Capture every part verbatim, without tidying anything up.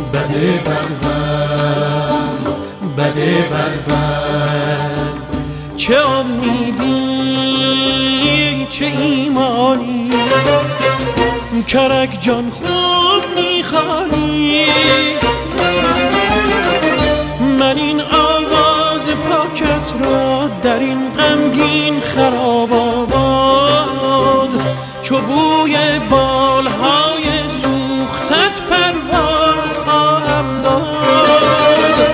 بده بد بد بده بد بد. چه امیدی چه ایمانی کرک جان خوب میخوانی. من این آواز پاکت را در این غمگین خراب آباد چو بوی بالهای سوختت پرواز خواهم داد.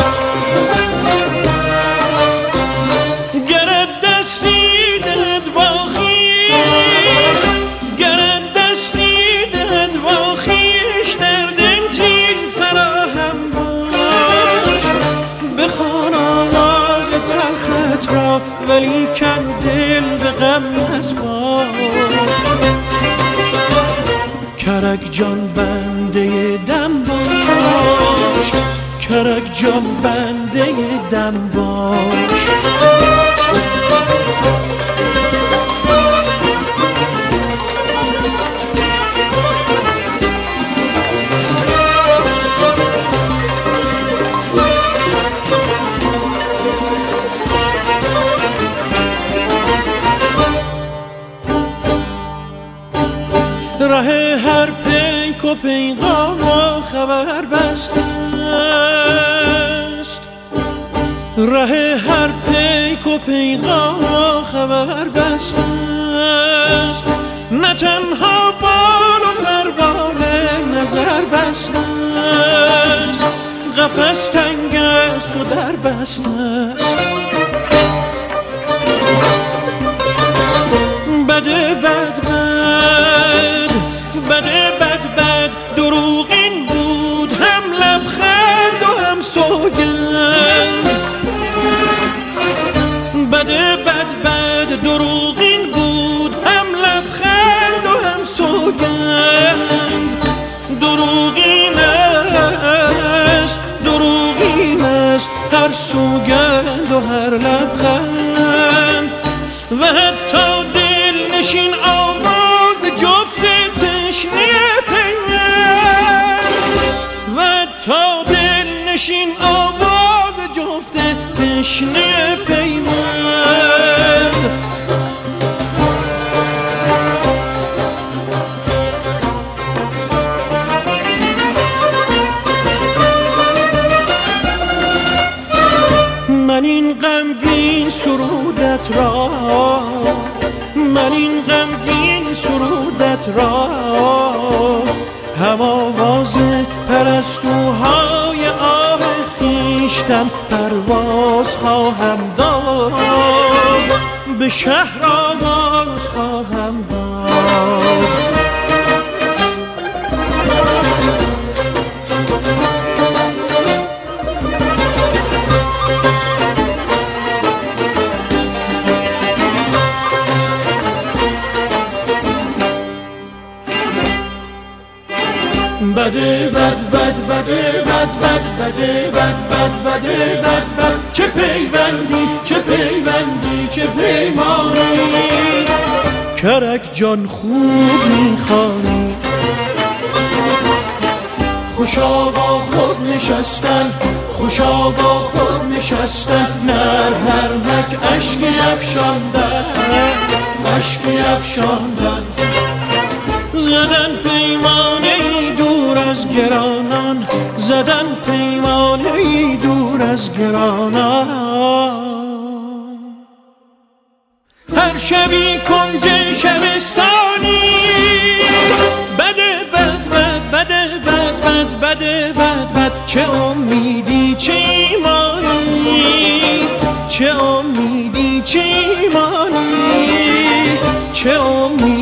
گرد دستی دهد با خویش گرد دستی دهد با خویش در دنجین فراهم باش. بخوان آواز تلخت را ولی کن دل به غم نسپار. کرک جان بنده دم باش کرک جان بنده دم باش. ره هر پیک و پیغام و خبر بسته است. ره هر پیک و پیغام و خبر بسته است. نه تنها بال و پروان نظر بسته است. قفس تنگ است و در بسته است. بده بد بد بده بد بد دروغین بود هم لبخند و هم سوگند. بده بد بد دروغین بود هم لبخند و هم سوگند. دروغین است دروغین است هر سوگند و هر لبخند. و حتی دل نشین آواز جفت تشنه پیوند. و تا دل نشین آواز جفت تشنه پیوند. من این غمگین سرودت را من این غمگین سرودت را هم آواز پرستوهای آه خویشتن پرواز خواهم داد. به شهر آواز خواهم داد. بده بد بد بده بد بد بده بد بد بده بد بد. چه پیوندی چه پیوندی چه پیمانی کرک جان خوب میخوانی. خوشا با خود نشستن خوشا با خود نشستن. نر نرمک اشکی افشاندن اشکی افشاندن. زدن پیمانه ای دور از گرانان زدن پیمانه ای دور از گرانان. هر شبی کنج شبستانی بده بد بد بده بد بد بده بد بد. چه امیدی چه ایمانی چه امیدی چه ایمانی چه امیدی